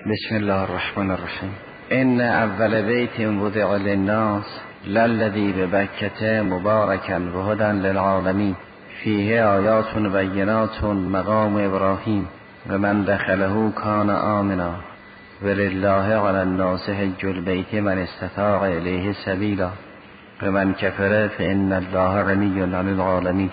بسم الله الرحمن الرحیم. ان اول بیت وضع للناس للذی ببکة مبارکا وهدی للعالمین فیه آیات بینات مقام ابراهیم و من دخله کان آمنا ولله علی الناس حج البیت من استطاع الیه سبیلا و من کفر فان الله غنی عن العالمین.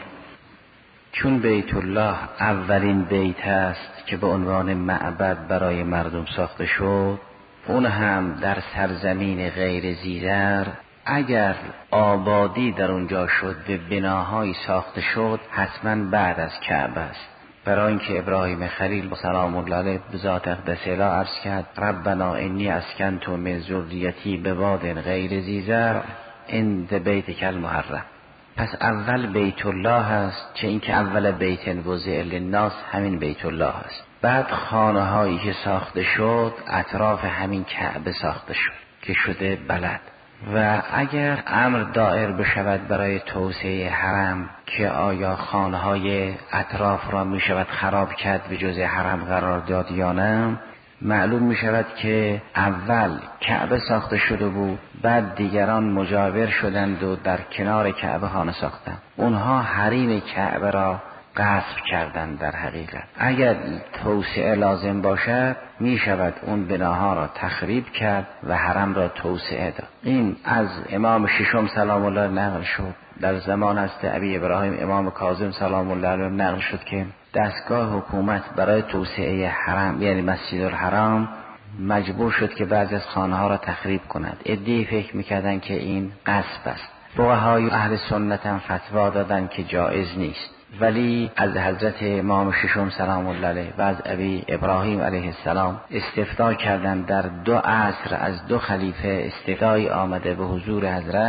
چون بیت الله اولین بیت است که به عنوان معبد برای مردم ساخته شد، اون هم در سرزمین غیر زیرر، اگر آبادی در اونجا شد و بناهایی ساخته شد حتما بعد از کعبه است. برای اینکه ابراهیم خلیل سلام الله علیه به ذات اقدس اله عرض کرد ربنا انی اسکنت من ذریتی بواد غیر ذی-زرع عند بیتک المحرم. پس اول بیت الله هست، چه اینکه اول بیت وضع للناس همین بیت الله هست. بعد خانه هایی که ساخته شد اطراف همین کعبه ساخته شد که شده بلد. و اگر امر دایر بشود برای توسعه حرم که آیا خانه های اطراف را می شود خراب کرد و جزء حرم قرار داد یا نه، معلوم می شود که اول کعبه ساخته شده بود، بعد دیگران مجاور شدند و در کنار کعبه خانه ساختند. اونها حریم کعبه را غصب کردند. در حقیقت اگر توسعه لازم باشد می شود اون بناها را تخریب کرد و حرم را توسعه داد. این از امام ششم سلام الله نقل شد. در زمان است ابی ابراهیم امام کاظم سلام الله علیه نقل شد که دستگاه حکومت برای توسعه حرم یعنی مسجد الحرام مجبور شد که بعضی از خانه ها را تخریب کند. عده‌ای فکر میکردند که این غصب است. فقهای اهل سنت هم فتوا دادند که جایز نیست، ولی از حضرت امام ششم سلام الله علیه و از ابی ابراهیم علیه السلام استفتاء کردند. در دو عصر از دو خلیفه استفتایی آمده به حضور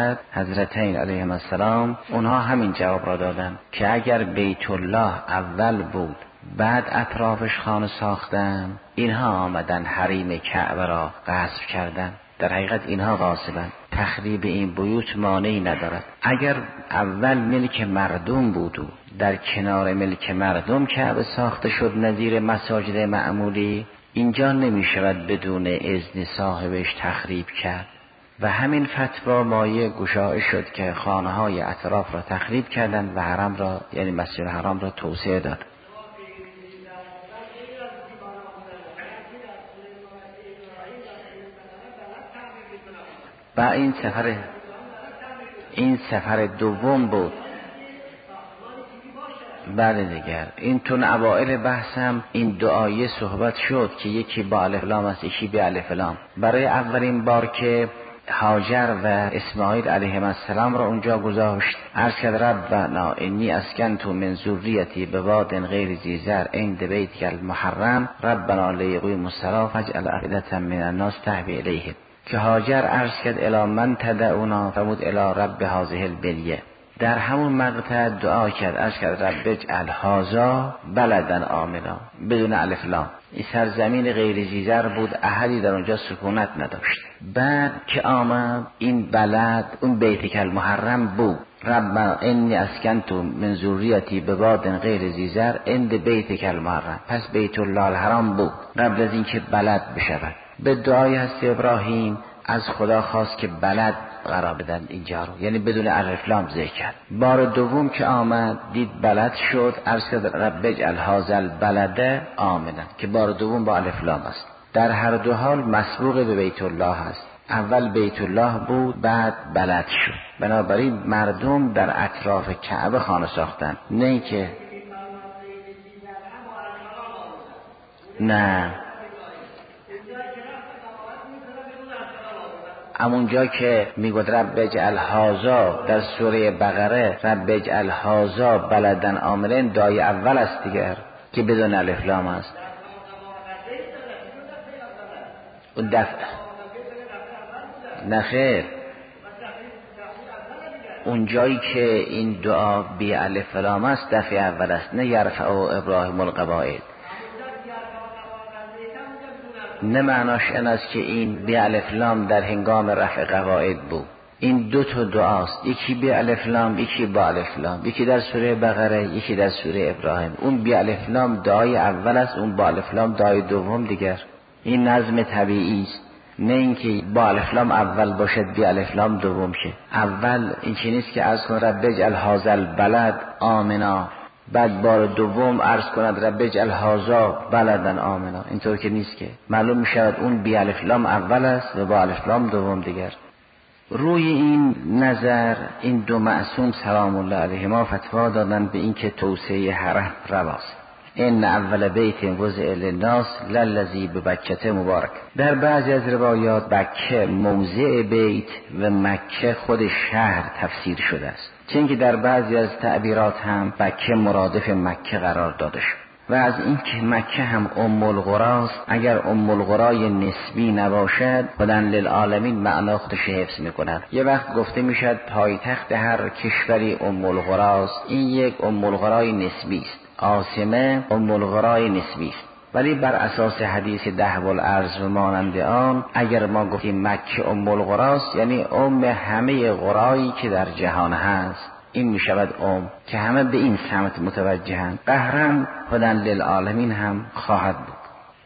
حضرتین علیهم السلام، اونها همین جواب را دادند که اگر بیت الله اول بود بعد اطرافش خانه ساختن، اینها آمدن حریم کعبه را غصب کردن. در حقیقت اینها غاصبن. تخریب این بیوت مانعی ندارد. اگر اول ملک مردم بود و در کنار ملک مردم کعبه ساخته شد نظیر مساجد معمولی، اینجا نمی شود بدون اذن صاحبش تخریب کرد. و همین فتوا مایه گشایش شد که خانه های اطراف را تخریب کردند و حرم را یعنی مسجد الحرام را توسعه داد. و این سفر دوم بود. بله دیگر این تون اوائل بحثم این دعای صحبت شد که یکی با الف لام است یکی بی الف لام. برای اولین بار که هاجر و اسماعیل علیهم السلام را اونجا گذاشت، عرض کرد ربنا انی اسکنت من ذریتی بواد غیر ذی زرع عند بیتک المحرم ربنا لیقیموا الصلاة فاجعل افئدة من الناس تهوی الیهم. که هاجر عرض کرد الی من تدعونا فمود الی رب هذه البلیه. در همون مقطع دعا کرد، عرض کرد رب اجعل هذا بلدا آمنا بدون الف لام. این سرزمین غیر ذی-زرع بود، احدی در اونجا سکونت نداشت. بعد که آمد این بلد اون بیتک المحرم بود، رب انی اسکنت من ذریتی بواد غیر ذی-زرع عند بیتک المحرم. پس بیت الله الحرام بود قبل از اینکه بلد بشود. به دعای هست ابراهیم از خدا خواست که بلد قرار بدن اینجا رو، یعنی بدون الف لام ذکر کرد. بار دوم که آمد دید بلد شد، عرض کرد رب اجعل هذا البلد آمنا که بار دوم با الف لام است. در هر دو حال مسبوق به بیت الله است. اول بیت الله بود بعد بلد شد. بنابراین مردم در اطراف کعبه خانه ساختن، نه که نه همونجا که میگوید رب اجعل هذا در سوره بقره رب اجعل هذا بلدن آمرن دعای اول است دیگر که بدون الف لام است. اون دفعه نخیر اون جایی که این دعا بی الف لام است دفعه اول است، نه یرفع ابراهیم القواعد. نه معناش این است که این بی الف لام در هنگام رفع قواعد بود. این دو تا دعاست، یکی بی الف لام یکی با الف لام، یکی در سوره بقره یکی در سوره ابراهیم. اون بی الف لام دعای اول است، اون با الف لام دعای دوم دیگر. این نظم طبیعی است، نه اینکه با الف لام اول باشد بی الف لام دوم شه. اول این چیزی نیست که عرض کند رب اجعل هذا البلد آمنا، بعد بار دوم عرض کند رب اجعل هذا بلدا آمنا. اینطور که نیست که معلوم می شود اون بی الف لام اول است و با الف لام دوم دیگر. روی این نظر این دو معصوم سلام الله علیهما فتوا دادن به اینکه توسعه حرم رواست. ان اول بیت وضع للناس للذی ببکة مبارک. در بعضی از روایات بکه موضع بیت و مکه خود شهر تفسیر شده است، چون که در بعضی از تعبیرات هم بکه مرادف مکه قرار داده شد. و از این که مکه هم ام القراست، اگر ام القرای نسبی نباشد خداً للعالمین معنا خودش حفظ میکند. یه وقت گفته میشد پایتخت هر کشوری ام القراست، این یک ام القرای نسبی است، عاصمه ام القرای نسبی است. ولی بر اساس حدیث دهب الارض و مانند آن اگر ما گفتیم مکه ام القراست یعنی ام همه قرایی که در جهان هست، این می شود که همه به این سمت متوجهند. قهرن خداً للعالمین هم خواهد بود.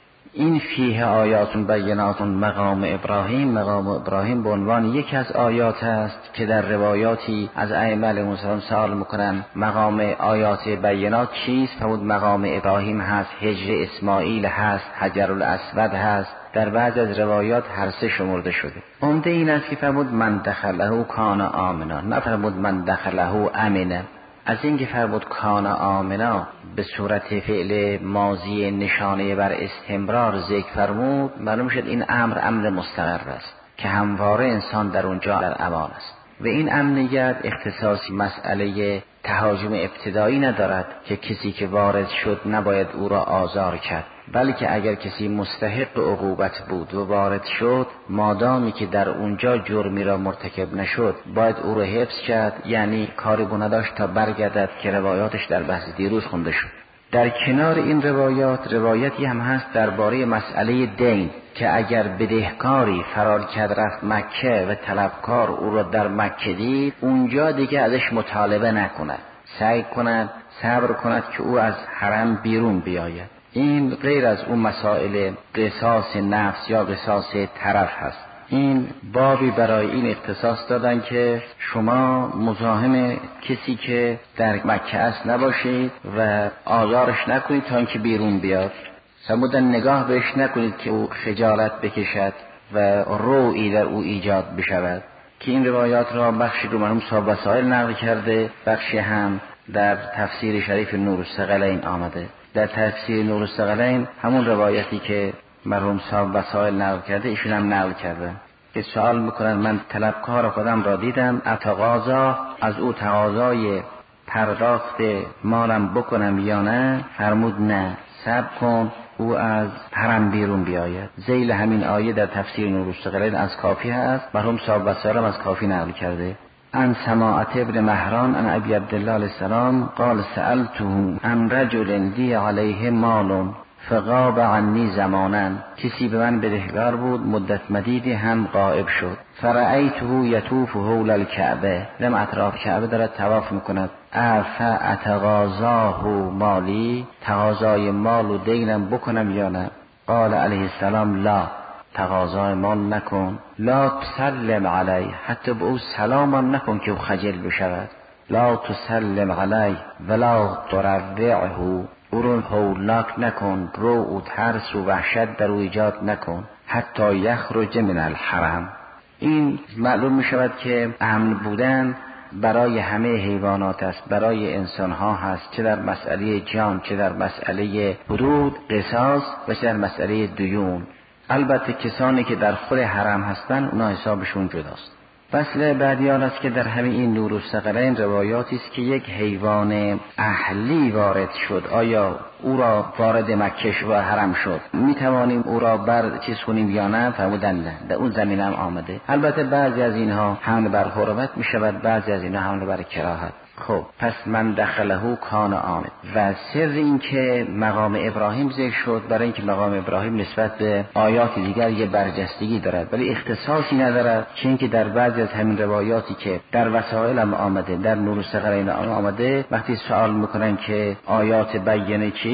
این فیه آیات بینات مقام ابراهیم. مقام ابراهیم به عنوان یکی از آیات است که در روایاتی از ائمه علیهم السلام سوال میکنن مقام آیات بینات چیست؟ فرمود مقام ابراهیم هست، هجر اسماعیل هست، حجر الاسود هست. در بعض از روایات هر سه شمرده شده. عمده این است که فرمود من دخله کان آمنا، نه فرمود من دخله امنه. از اینکه فرمود کان آمنا به صورت فعل ماضی نشانه بر استمرار ذکر فرمود، معلوم شد این امر مستقر است که همواره انسان در اونجا در امان است. و این امنیت اختصاصی مسئله تهاجم ابتدایی ندارد که کسی که وارد شد نباید او را آزار کرد، بلکه اگر کسی مستحق عقوبت بود و وارد شد، مادامی که در اونجا جرمی را مرتکب نشد باید او را حبس کرد، یعنی کاری بو نداشت تا برگردد که روایاتش در بحث دیروز خونده شد. در کنار این روایتی هم هست درباره مسئله دین که اگر بدهکاری فرار کرد رفت مکه و طلبکار او را در مکه دید، اونجا دیگه ازش مطالبه نکند، سعی کند صبر کند که او از حرم بیرون بیاید. این غیر از اون مسائل قصاص نفس یا قصاص طرف هست. این بابی برای این اختصاص دادن که شما مزاحم کسی که در مکه است نباشید و آزارش نکنید تا اینکه بیرون بیاد. سمودن نگاه بهش نکنید که او خجالت بکشد و روعی در او ایجاد بشود. که این روایات را بخشی رو مرحوم صاحب وسائل نقل کرده، بخشی هم در تفسیر شریف نور الثقلین آمده. در تفسیر نور الثقلین همون روایتی که مرحوم صاحب وسائل نقل کرده ایشون هم نقل کرده که سوال میکنن من طلبکار خودم را دیدم، اتقاضا از او تقاضای پرداخت مالم بکنم یا نه؟ فرمود نه، صبر کن او از حرم بیرون بیاید. ذیل همین آیه در تفسیر نور الثقلین از کافی هست، مرحوم صاحب وسائل هم از کافی نقل کرده. عن سماعة ابن مهران عن ابی عبدالله علیه السلام قال سألته عن رجل دی علیه مال فغاب عنی زمانا، کسی به من بدهکار بود مدت مدیدی هم غائب شد. فرأیته یطوف حول الکعبه، لم اطراف کعبه دارد طواف میکند. افاتقاضاه مالی، تقاضای مال و دینم بکنم یا نه؟ قال علیه السلام لا، تقاضای مال نکن. لا تسلم علیه، حتی به او سلامم نکن که او خجل بشود. لا تسلم علیه ولا تروعه، او رو هولناک نکن، رو او ترس و وحشت در او ایجاد نکن. حتی یخرج من الحرم. این معلوم می شود که امن بودن برای همه حیوانات است، برای انسان ها هست، چه در مسئله جان، چه در مسئله حدود قصاص و چه در مسئله دیون. البته کسانی که در خود حرم هستند اونا حسابشون جداست. فصل بعدی آن است که در همین این نور الثقلین روایاتی است که یک حیوان اهلی وارد شد، آیا او را وارد مکه و حرم شد می توانیم او را بر چیز کنیم یا نه؟ فرمودن نه، در اون زمینه هم آمده. البته بعضی از اینها حمل بر حرمت می شود، بعضی از اینها حمل بر کراهت. خب پس من دخله کان آمن. و سر این که مقام ابراهیم ذکر شد برای اینکه مقام ابراهیم نسبت به آیات دیگر یه برجستگی دارد ولی اختصاصی ندارد، چون که در بعضی از همین روایاتی که در وسائل هم آمده، در نور الثقلین آمده، وقتی سوال میکنن که آیات بینه چیست،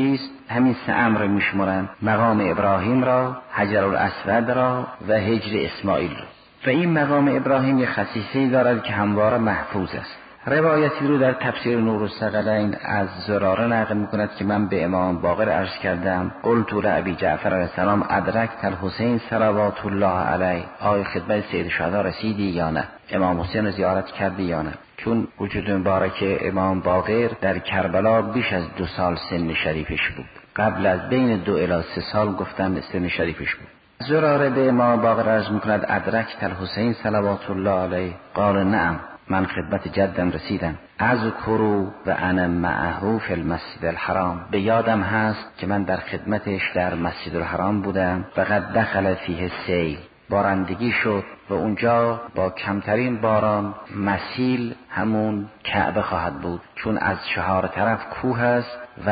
همین 3 امر میشمرند: مقام ابراهیم را، حجر الاسود را و هجر اسماعیل را. و این مقام ابراهیم یک خصیصه‌ای دارد که همواره محفوظ است. روایتی رو در تفسیر نور الثقلین از زراره نقل می‌کند که من به امام باقر عرض کردم: قلت لابی جعفر علیه السلام ادرکت الحسین صلوات الله علیه، آیا خدمت سید شهدا رسیدی یا نه؟ امام حسین رو زیارت کردی یا نه؟ چون وجود مبارک امام باقر در کربلا بیش از 2 سال سن شریفش بود. قبل از بین 2 الی 3 سال گفتن سن شریفش بود. زراره به امام باقر عرض می‌کند ادرکت الحسین صلوات الله علیه؟ قال نعم، من خدمت جدم رسیدم. اذکروا و انا معه فی المسجد الحرام، به یادم هست که من در خدمتش در مسجد الحرام بودم. فقد دخل فیه سیل، بارندگی شد و اونجا با کمترین باران مسیل همون کعبه خواهد بود، چون از 4 طرف کوه است و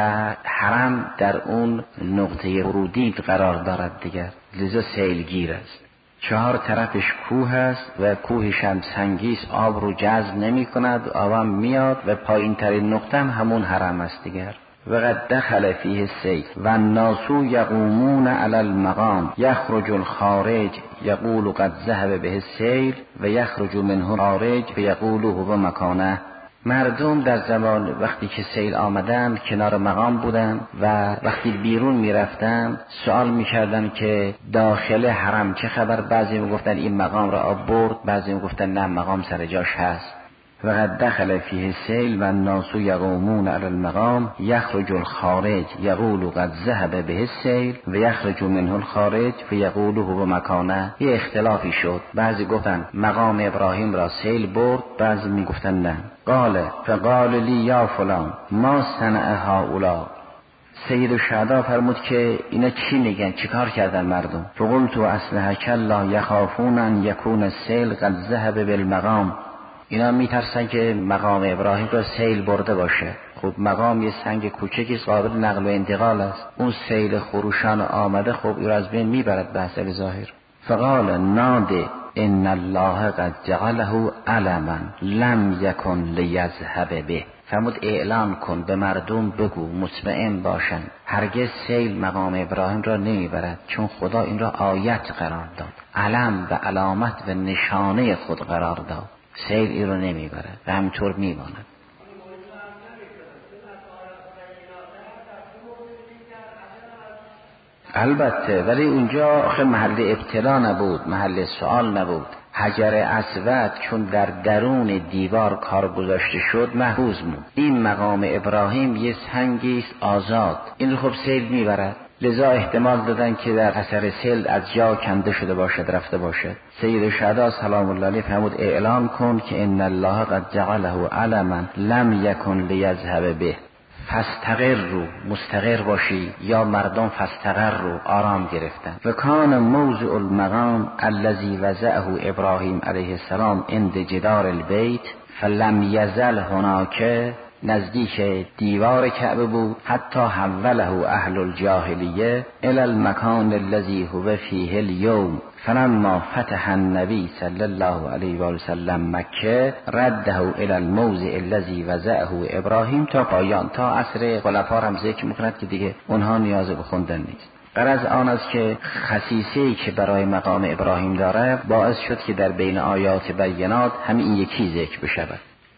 حرم در اون نقطه ورودی قرار دارد دیگر، لذا سیلگیر است. 4 طرفش کوه است و کوهش هم سنگیست، آب رو جذب نمی کند، آب میاد و پایین ترین نقطه همون حرم است دیگر. وقد دخل فیه السیل و الناس یقومون علی المقام یخرج الخارج یقول قد ذهب به السیل و یخرج منه خارج فیقول هو مکانه. مردم در زمان وقتی که سیل آمدن کنار مقام بودن و وقتی بیرون می رفتن سوال می کردن که داخل حرم چه خبر. بعضی می گفتن این مقام را آب برد، بعضی می گفتن نه مقام سر جاش هست. وقد دخل فیه السیل و الناس یقومون علی المقام یخرج الخارج یقول قد ذهب به السیل و یخرج منه الخارج فیقول هو مکانه. یه اختلافی شد، بعضی گفتن مقام ابراهیم را سیل برد، بعضی می گفتن نه. فقال لی یا فلان ما صنع هؤلاء، سید الشهدا فرمود که اینا چی میگن، چیکار کردن مردم؟ فقلت اصلحک الله یخافون ان یکون السیل قد ذهب بالمقام، اینا میترسن که مقام ابراهیم را سیل برده باشه. خب مقام یه سنگ کوچکی قابل نقل و انتقال است، اون سیل خروشان آمده خب این را از بین میبرد به حسب ظاهر. فقال ناده ان الله قد جعله علما لم یکن لیذهب به، فرمود اعلام کن، به مردم بگو، مطمئن باشن هرگز سیل مقام ابراهیم را نمیبرد، چون خدا این را آیت قرار داد، علم و علامت و نشانه خود قرار داد، سیل این رو نمیبرد و همینطور میماند. البته ولی اونجا آخه محل ابتلا نبود، محل سوال نبود. حجر اسود چون در درون دیوار کار گذاشته شد محفوظ بود. این مقام ابراهیم یه سنگیست آزاد، این خب سیل میبرد، لذا احتمال دادن که در اثر سیل از جا کنده شده باشد، رفته باشد. سید شهدا سلام الله علیه فرمود اعلام کن که ان الله قد جعله علما لم یکن لیذهب به، فاستقر رو، مستقر باشی، یا مردم فاستقر رو، آرام گرفتن. و کان موضع المقام الذي وضعه ابراهیم علیه السلام عند جدار البیت فلم یزل هناک، نزدیک دیوار کعبه بود، حتی حوله اهل الجاهلیه الى المکان الذي هو فیه اليوم فلما فتح النبی صلی الله علیه و سلم مکه رده الى الموضع الذي وضعه ابراهیم، تا پایان، تا عصر خلفا هم ذکر میکند که دیگه اونها نیاز به خوندن نیست. غرض آن است که خصیصه‌ای که برای مقام ابراهیم داره باعث شد که در بین آیات بینات همین این یکی ذکر بشود.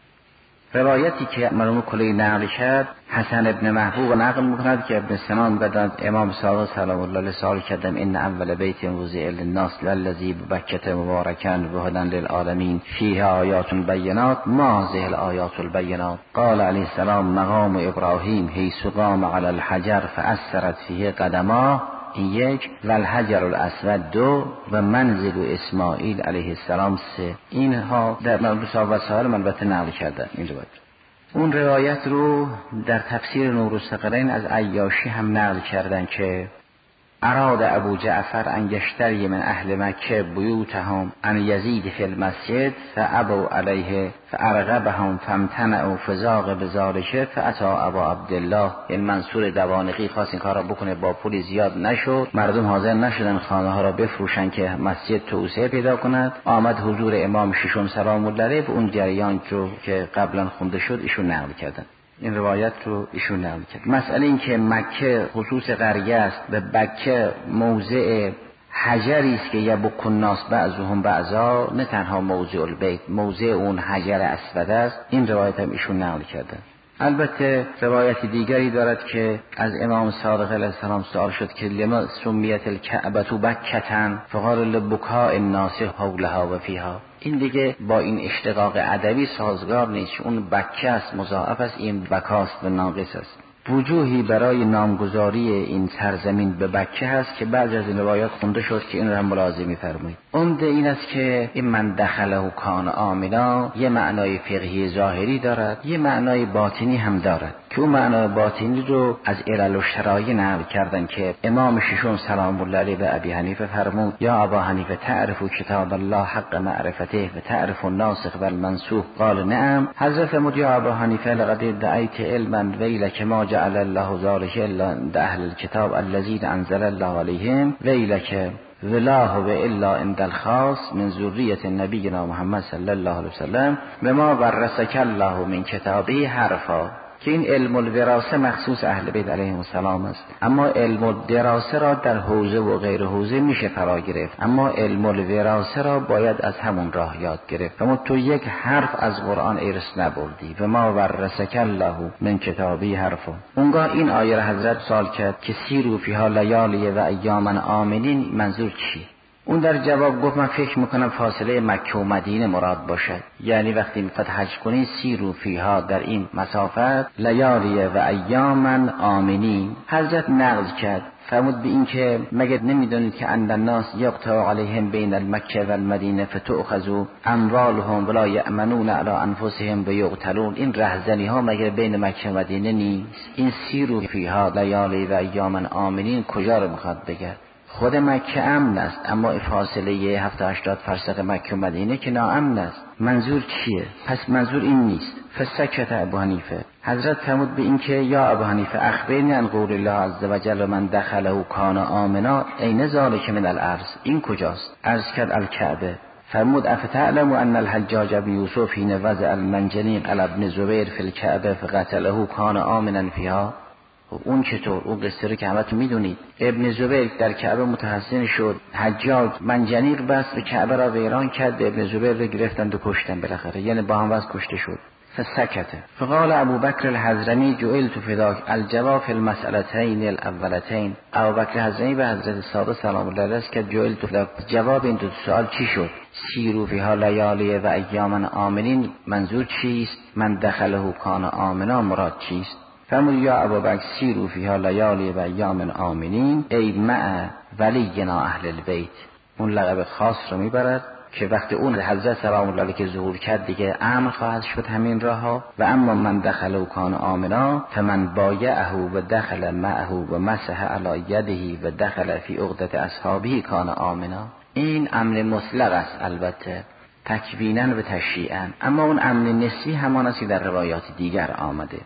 روایتی که مرحوم کلی نقل کرد، حسن ابن محبوب نقل میکند که ابن سنان بدند امام صادق سلام الله علیه سوال کردم ان اول بیت وضع للناس للذی ببکة مبارکا و هدی للعالمین فیه آیات بینات ما هذه الآیات البینات؟ قال علیه السلام مقام ابراهیم حیث قام علی الحجر فاثرت فیه قدماه، این 1، و الحجر الاسود 2، و منزل اسماعیل علیه السلام 3. اینها در مصاب و سهار من البته نقل کردن این روایت. اون روایت رو در تفسیر نور الثقلین از عیاشی هم نقل کردن که اراد ابو جعفر ان یشتری من اهل مکه بیوتهم ان یزید فی المسجد فابوا علیه فارغبهم فامتنعوا فزاغ بذلک فاتی ابا عبدالله. این منصور دوانقی خواست این کار را بکنه، با پول زیاد نشد، مردم حاضر نشدن خانه ها را بفروشن که مسجد توسعه پیدا کند. آمد حضور امام ششم سلام الله علیه، اون جریان رو که قبلا خونده شد ایشون نقل کردن. این روایت رو ایشون نقل کرد. مسئله این که مکه خصوص قریه است، به بکه موضع حجری است که یبک الناس بعضهم بعضا، نه تنها موضع البیت، موضع اون حجر اسود است. این روایت هم ایشون نقل کرده. البته روایت دیگری دارد که از امام صادق علیه السلام سوال شد که لما سمیت الکعبة بکة فقال لبکاء الناس حولها و فیها. این دیگه با این اشتقاق ادبی سازگار نیست. اون بکه است، مضاعف است، این بکاست و ناقص است. وجوهی برای نامگذاری این سرزمین به بکه هست که بعضی از این روایات خونده شد که این را هم ملاحظه می‌فرمایید. عمده این است که این من دخله کان آمنا یه معنای فقهی ظاهری دارد، یه معنای باطنی هم دارد که اون معنای باطنی رو از علل و شرایع نقل کردن که امام ششم سلام الله علیه به ابی حنیفه فرمود یا ابا حنیفه تعرف کتاب الله حق معرفته و تعرف الناسخ و المنسوخ قال نعم. حضرت فرمود یا ابا حنیفه لقد دعیت علما ویلک ما جعل الله ذلك الا عند اهل الكتاب الذين انزل الله عليهم ویلک ولا هو الا عند الخاص من ذریه نبینا محمد صلی الله علیه وسلم بما ورثک الله من کتابه حرفا. که این علم الوراثه مخصوص اهل بیت علیهم السلام است، اما علم الدراسه را در حوزه و غیر حوزه میشه فرا گرفت، اما علم الوراثه را باید از همون راه یاد گرفت. اما تو یک حرف از قرآن ارث نبردی و ما ورثک الله من کتابی حرفا. اونگاه این آیه را حضرت سوال کرد که سیروا فیها لیالی و ایاما آمنین، منظور چی؟ اون در جواب گفت من فکر میکنم فاصله مکه و مدینه مراد باشد، یعنی وقتی میخواد حج کنی سیروا فیها در این مسافت لیالی و ایاما آمنین. حضرت نقل کرد فرمود به این که مگر نمیدونید که ان الناس یقطع علیهم بین المکه و المدینه فتؤخذ اموالهم ولا یأمنون علی انفسهم بیقتلون. این رهزنی ها مگر بین مکه و مدینه نیست؟ این سیروا فیها لیالی و ایاما آمنین کجا رو میخواد بگه؟ خود مکه امن است، اما فاصله 70-80 فرسخ مکه و مدینه که ناامن است. منظور چیه؟ پس منظور این نیست. فسکت ابو حنیفه. حضرت فرمود به این که یا ابو حنیفه اخبرنی عن قول الله عز وجل من دخله کان آمنا این ذلک من الارض. این کجاست؟ عرض کرد الکعبه. فرمود افتعلم ان الحجاج بن یوسف حين وضع المنجنیق علی ابن زبیر فی الکعبه فقتله کان آمنا فیها. اون چطور؟ اون قصه رو که همتون میدونید. ابن زبیر در کعبه متحصن شد، حجاج منجنیق بست و کعبه را ویران کرد، ابن زبیر رو گرفتند و کشتن بالاخره، یعنی با هم وز کشته شد. فسکته. فقال ابو بکر الحضرمی جعلت فداک الجواب فی المسئلتین الاولتین. ابو بکر الحضرمی به حضرت صادق سلام الله علیه که جعلت فداک، جواب این دو سوال چی شد؟ سیروا فیها لیالی و ایاما آمنین منظور چیست؟ من دخله کان آمنا مراد چیست؟ فرمود یا ابوبکر سیروا فیها لیالی و ایام آمنین ای مع ولینا اهل البیت. اون لقب خاص رو میبرد که وقتی اون حضرت سلام الله علیه که ظهور کرد دیگه امن خواهد شد همین راه ها. و اما من دخل و کان آمنا فمن بایعه و دخل معه و مسح علی یده و دخل فی عقدة اصحابه کان آمنا. این امن مطلق است، البته تکوینا و تشریعا، اما اون امن نسبی همان است که در روایات دیگر آمده.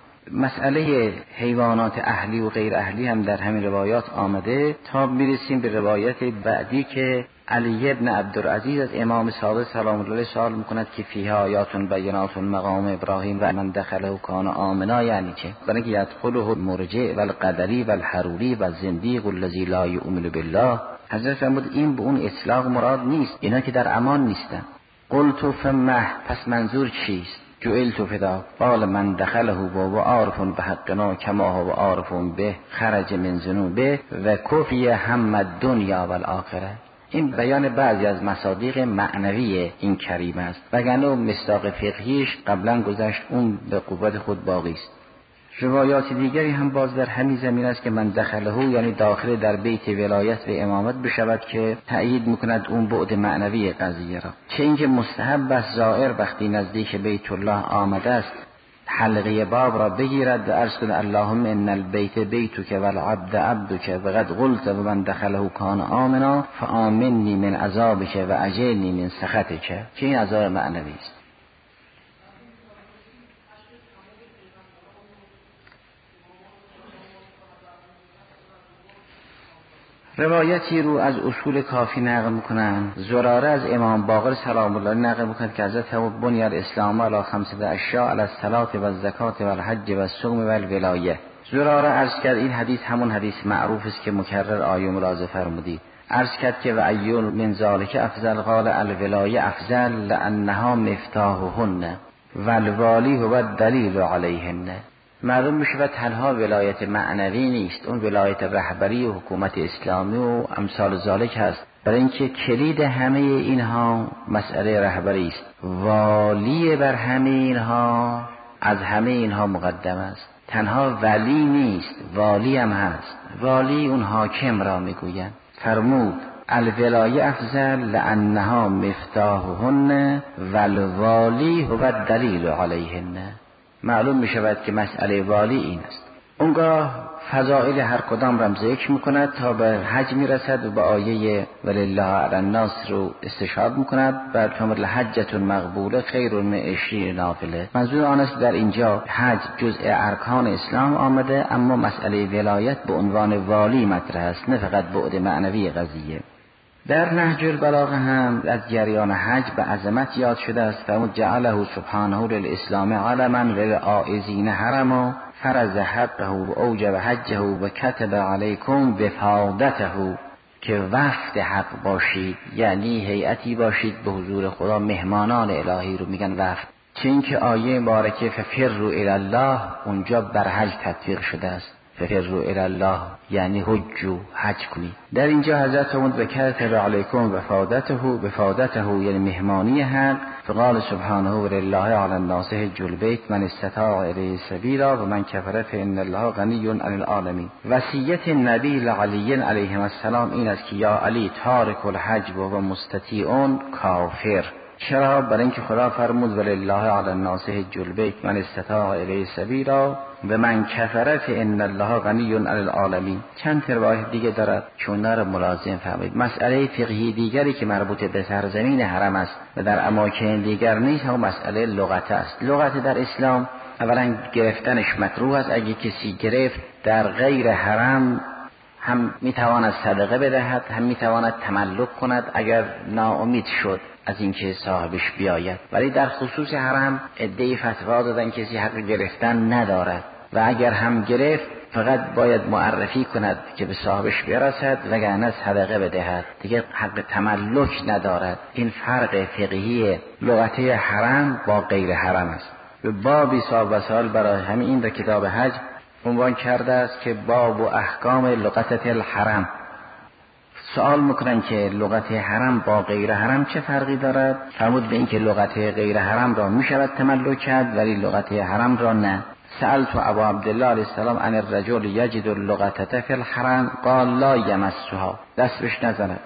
مسئله حیوانات اهلی و غیر اهلی هم در همین روایات آمده تا میرسیم به روایت بعدی که علی ابن عبدالعزیز از امام صادق سلام الله علیه سوال میکند که فیها آیات بینات مقام ابراهیم و من دخله کان آمنا یعنی چه؟ برای که یدخله مرجع و القدری و الحروری و الزندیق الذی لا یؤمن بالله. حضرت فرمود این به اون اطلاق مراد نیست، اینا که در امان نیستن. قلت فمه، پس منظور چیست؟ جعلت فدا قال من دخله و عارف بحقنا کما هو عارف به خرج من ذنوبه و کفی هم الدنیا و الاخره. این بیان بعضی از مصادیق معنوی این کریم است، وگرنه مصداق فقهیش قبلا گذشت، اون به قوت خود باقی است. روایات دیگری هم باز در همین زمین است که من دخله یعنی داخل در بیت ولایت و امامت بشود که تأیید میکند اون بعد معنوی قضیه را. چه اینکه مستحب است زائر وقتی نزدیک بیت الله آمده است حلقه باب را بگیرد و عرض کند اللهم ان البیت بیتک و العبد عبدک و قد قلت و من دخله کان آمنا فآمنی من عذابک و اجرنی من سخطک، که این عذاب معنوی است. روایتی رو از اصول کافی نقل میکنن. زراره از امام باقر سلام الله نقل میکنه که حضرت بنی الاسلام علی 5 اشیاء علی الصلاة و الزکات و الحج و الصوم و الولایه. زراره عرض کرد، این حدیث همون حدیث معروف است که مکرر آیه ملاحظه فرمودید. عرض کرد که و ایون من ذالک افضل، قال الولایه افضل لانها مفتاحهن و الوالی هو الدلیل علیهن. معلوم میشه و تنها ولایت معنوی نیست، اون ولایت رهبری و حکومت اسلامی و امثال ذالک هست، برای اینکه کلید همه اینها مسئله رهبری است. والی بر همه اینها از همه اینها مقدم است. تنها ولی نیست، والی هم هست. والی اون حاکم را میگویند. فرمود الولایه افضل لانها مفتاحهن و الوالی هو الدلیل علیهن. معلوم می شود که مسئله والی این است. اونگاه فضائل هر کدام را ذکر میکند تا به حج میرسد و به آیه ولله علی الناس رو استشهاد میکند و تمر حجة مقبوله خیر من 20 نافله. منظور آن است در اینجا حج جزء ارکان اسلام آمده، اما مسئله ولایت به عنوان والی مطرح است، نه فقط بعد معنوی قضیه. در نهج البلاغه هم از جریان حج به عظمت یاد شده است. فرمود جعله سبحانه للاسلام علما للعائزین حرما فرض حقه و اوجب حجه و کتب علیکم وفادته، که وفد حق باشید، یعنی هیئتی باشید به حضور خدا، مهمانان الهی رو میگن وفد. چون که آیه مبارکه ففروا الی الله اونجا بر حج تطبیق شده است. ففروا الی الله یعنی حج کنید. در اینجا حضرت فرمود و کتب علیکم وفادته یعنی مهمانی حق. فقال سبحانه ولله علی الناس حج البیت من استطاع الیه سبیلا و من کفر فان الله غنی عن العالمین. وصیت نبی علی علیه السلام این است که یا علی تارک الحج و مستطیع کافر. چرا؟ برای اینکه خدا فرمود ولله علی الناس حج البیت من استطاع الیه سبیلا و من کفر فان الله غنی عن العالمین. چند روایت دیگه دارد چون را ملازم فهمید. مسئله فقهی دیگری که مربوط به سرزمین حرم است و در اماکن دیگر نیست هم مسئله لغت است. لغت در اسلام اولا گرفتنش مکروه است. اگه کسی گرفت در غیر حرم هم میتواند صدقه بدهد، هم میتواند تملک کند اگر ناامید شد از اینکه صاحبش بیاید. ولی در خصوص حرم عده‌ای فتوا دادن کسی حق گرفتن ندارد و اگر هم گرفت فقط باید معرفی کند که به صاحبش برسد وگرنه صدقه بدهد، دیگه حق تملک ندارد. این فرق فقهی لغت حرم با غیر حرم است. به بابی صاحب وسائل برای همین این در کتاب حج عنوان کرده است که باب و احکام لغت الحرم. سوال میکنن که لغت حرم با غیر حرم چه فرقی دارد؟ فرمود به این که لغت غیر حرم را میشود تملک کرد ولی لغت حرم را نه. سألت ابو عبدالله علیه السلام عن الرجل یجد اللغت فی الحرم قال لا یمسها، دستش نزند.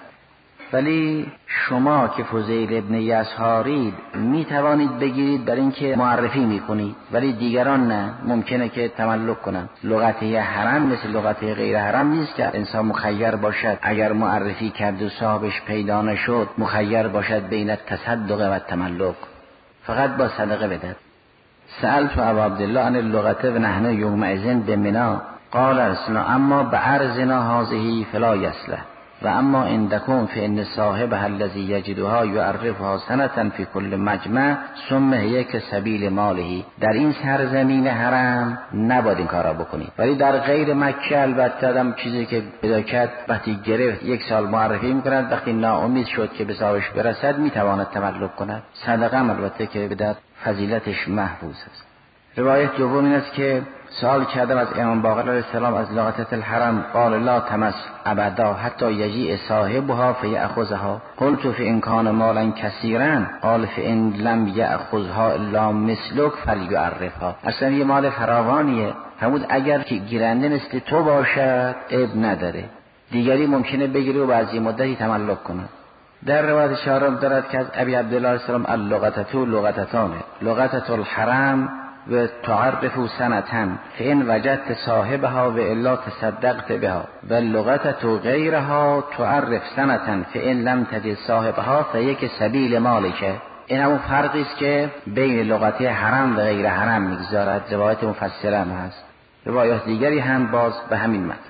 ولی شما که فضیل ابن یسارید می توانید بگیرید برای اینکه معرفی میکنید، ولی دیگران نه، ممکنه که تملک کنند. لغت حرم مثل لغت غیر حرم نیست که انسان مخیر باشد اگر معرفی کرد و صاحبش پیدا نشد مخیر باشد بین التصدق و تملک، فقط با صدقه بدهد. سألت ابو عبدالله عن اللغت و نحن یومئذ بمنا قال ارسلنا اما بعرضنا هذه فلا یصلح و اما عندكم فإن صاحبها الذي یجدها یعرفها سنة في كل مجمع ثم هي كسبیل ماله. در این سرزمین حرم نباید این کارا بکنید، ولی در غیر مکه البته آدم چیزی که پیدا کرد وقتی گرفت 1 سال معرفی میکند، وقتی ناامید شد که به صاحبش برسد میتواند تملک کند. صدقه البته که بدهد فضیلتش محفوظ است. روایت دوم این است که سوال کردم از امام باقر علیه السلام از لغت الحرم قال لا تمس ابدا حتی یجیء صاحبها فیأخذها قلت فإن کان مالا کثیرا قال فإن لم یأخذها الا مثلک فلیعرفها. اصلا یه مال فراوانیه. فرمود اگر که گیرنده مثل تو باشد عیب نداره، دیگری ممکنه بگیره و بعد از مدتی تملک کنه. در روایت چهارم دارد که از ابی عبدالله علیه السلام اللغتة لغتتان لغتة الحرم و تعرف سنتن فإن وجدت صاحبها و الا تصدقت بها و لغتت غیرها تعرف سنتن فإن لم تجد صاحبها فیک سبیل مالک. این همون فرقی است که بین لغت حرم و غیر حرم میگذارد. روایت مفصله هم هست. روایات دیگری هم باز به همین متن است.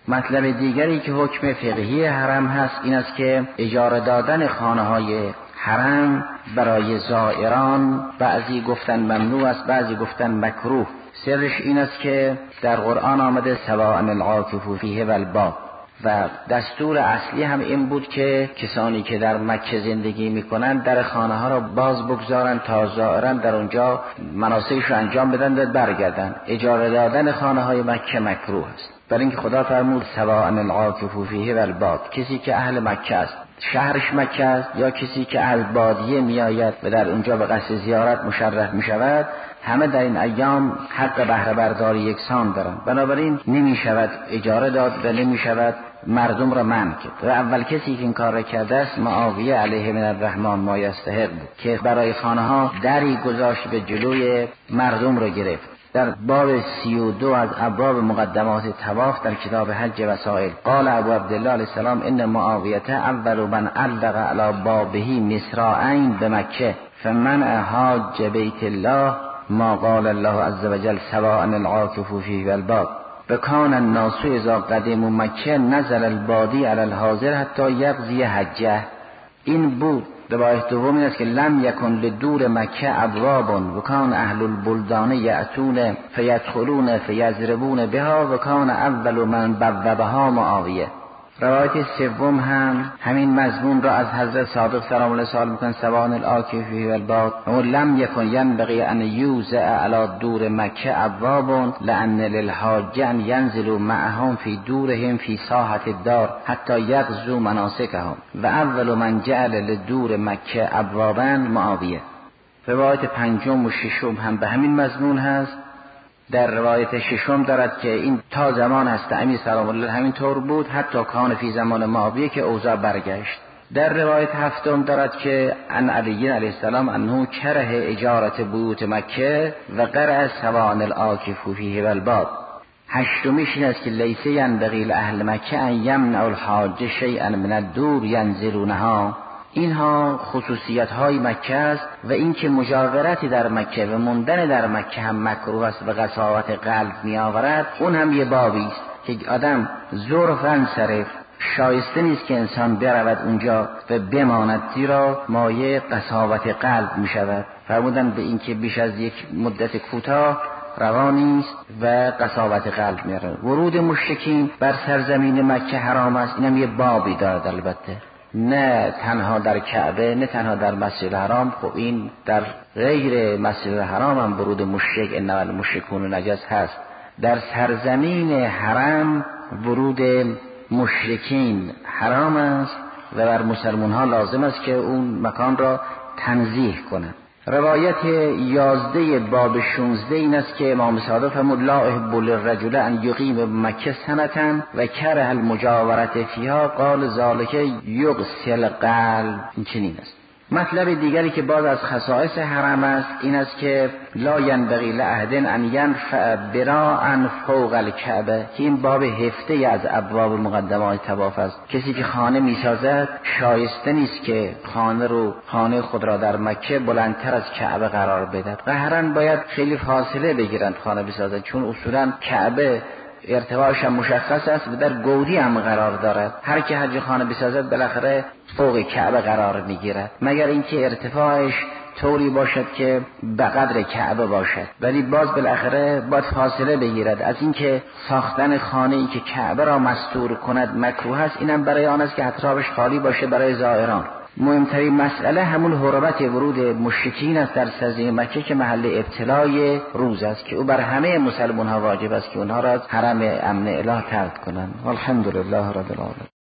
مطلب دیگری که حکم فقهی حرم هست این است که اجاره دادن خانه‌های حرم برای زائران بعضی گفتن ممنوع است، بعضی گفتن مکروه. سرش این است که در قرآن آمده سواء العاکف فیه و الباد، و دستور اصلی هم این بود که کسانی که در مکه زندگی میکنن در خانه ها را باز بگذارن تا زائران در اونجا مناسکش رو انجام بدن و برگردن. اجاره دادن خانه های مکه مکروه است، برای اینکه خدا فرمود سواء العاکف فیه و الباد، کسی که اهل مکه است شهرش مکه است یا کسی که از بادیه میآید و در اونجا به قصد زیارت مشرف میشود، همه در این ایام حق بهره برداری یکسان دارند. بنابراین نمی شود اجاره داد و نمی شود مردم را منع کرد. و اول کسی که این کار را کرده است معاویه علیه من الرحمن ما یستحق بود که برای خانه ها دری گذاشت به جلوی مردم را گرفت. در باب 32 از ابواب مقدمات طواف در کتاب حج وسائل قال ابو عبدالله علیه السلام ان معاویه اول من علق علی بابه مصراعین بمکه فمن حاج بیت الله ما قال الله عز وجل سواء العاکف فیه و الباد بکان الناس اذا قدموا مکه نزل البادی علی الحاضر حتی یقضی حجه. این بود. روایت دوم این است که لم یکن لدور مکه ابواب و کان اهل البلدان یأتون فیدخلون فیضربون بها و کان اول من بوابها معاویه. روایت سوم هم همین مضمون را از حضرت صادق سلام الله سوال میکنن سواء العاکف فیه و الباد و لم یکن ینبغی ان یوزع علی دور مکه ابواب لان للحاج ان ینزلوا معهم فی دورهم فی ساحه الدار حتی یقضوا مناسکهم و اول من جعل لدور مکه ابوابا معاویه. روایت پنجم و ششم هم به همین مضمون هست. در روایت ششم دارد که این تا زمان هست امیر سلام الله همین طور بود حتی کان فی زمان معاویه که اوضاع برگشت. در روایت هفتم دارد که ان علی علیه السلام انه کره اجارت بیوت مکه و قرأ سواء العاکف فیه و الباد. هشتمیش این است که لیس ینبغی لاهل مکه ان یمنع الحاج شیئا من الدور ینزلونها. اینها خصوصیت های مکه است و این که مجاورتی در مکه و موندن در مکه هم مکروه است و قساوت قلب می آورد. اون هم یه بابی است که آدم ظرفاً صرف شایسته نیست که انسان برود اونجا و بماند، زیرا مایه قساوت قلب می شود. فرمودن به این که بیش از یک مدت کوتاه روا نیست و قساوت قلب میاره. ورود مشرکین بر سرزمین مکه حرام است. اینم یه بابی دارد البته، نه تنها در کعبه نه تنها در مسجد حرام. خب این در غیر مسجد حرام هم ورود مشرک انما المشرکون نجس هست. در سرزمین حرم ورود مشرکین حرام است و بر مسلمان ها لازم است که اون مکان را تنزیه کنند. روایت 11 باب 16 این است که امام صادق فرمود لا احب للرجل ان یقیم مکه سنة و کره المجاورت فیها قال ذلک یغسل القلب. این چنین است. مطلب دیگری که باز از خصائص حرم است این است که لا ینبغی لاحد ان ینفع براء فوق الکعبه، که این باب هفته از ابواب مقدمات طواف است. کسی که خانه میسازد شایسته نیست که خانه خود را در مکه بلندتر از کعبه قرار بدهد. قهرن باید خیلی فاصله بگیرند خانه بسازند، چون اصولا کعبه ارتفاعش هم مشخص است و در گودی هم قرار دارد. هر که حج خانه بسازد بالاخره فوق کعبه قرار میگیرد، مگر اینکه ارتفاعش طوری باشد که به قدر کعبه باشد، ولی باز بالاخره باید فاصله بگیرد. از اینکه ساختن خانه‌ای که کعبه را مستور کند مکروه است، اینم برای آن است که اطرافش خالی باشه برای زائران. مهمترین مسئله همون حرمت ورود مشرکین است در سرزمین مکه که محل ابتلای روز است که او بر همه مسلمان ها واجب است که اونها را از حرم امن اله طرد کنند. والحمدلله رب العالمین.